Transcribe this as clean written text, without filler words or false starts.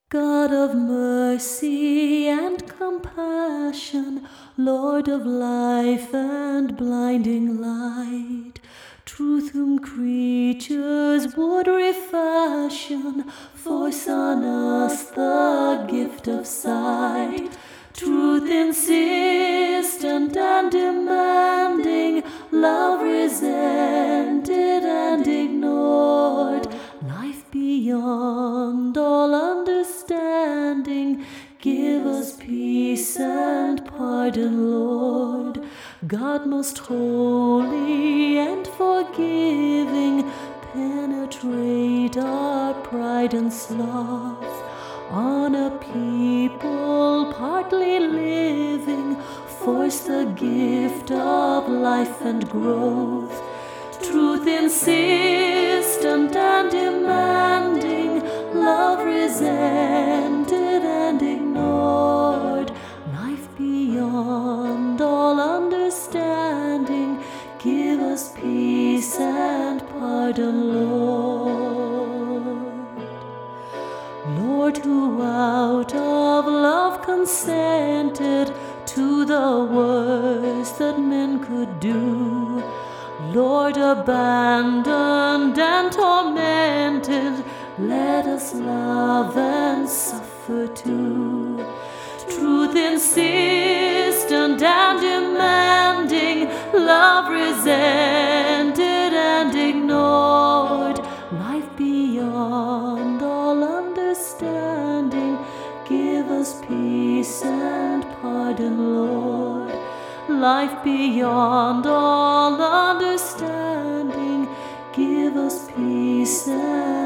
God of mercy and compassion, Lord of life and blinding light, truth whom creatures would refashion, force on us the gift of sight. Truth insistent and demanding, love resented and ignored, life beyond all understanding, give us peace and pardon, Lord. God most holy and forgiving, penetrate our pride and sloth. On a people partly living, force the gift of life and growth. Truth insistent and demanding, love resented and ignored, life beyond all understanding, give us peace and pardon, Lord. Lord, who out of love consented to the worst that men could do, Lord, abandoned and tormented, let us love and suffer too. Truth insistent and demanding, love resented and ignored, life beyond all understanding, give us peace and pardon, Lord. Life beyond all understanding, give us peace and